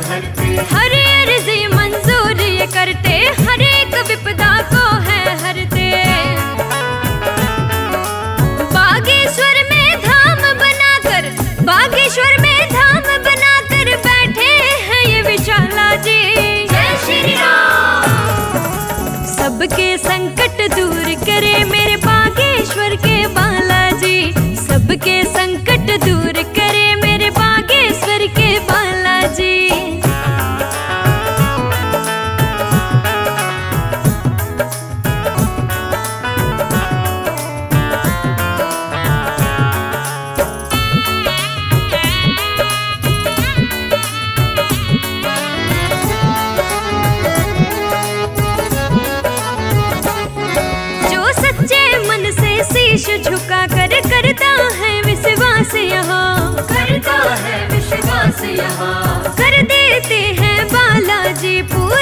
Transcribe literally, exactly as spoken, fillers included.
हरते, हर अर्जी मंजूर ये करते, हर एक विपदा को है हरते। बागेश्वर में धाम बनाकर, बागेश्वर में धाम बनाकर बैठे हैं ये विशाला जी। जय श्री राम। सबके संकट दूर करे मेरे बागेश्वर के बालाजी, सबके संकट दूर करे मेरे बागेश्वर के बालाजी। शीश झुका कर करता है विश्वास यहाँ, करता है विश्वास यहाँ, कर देते हैं बालाजी पूरा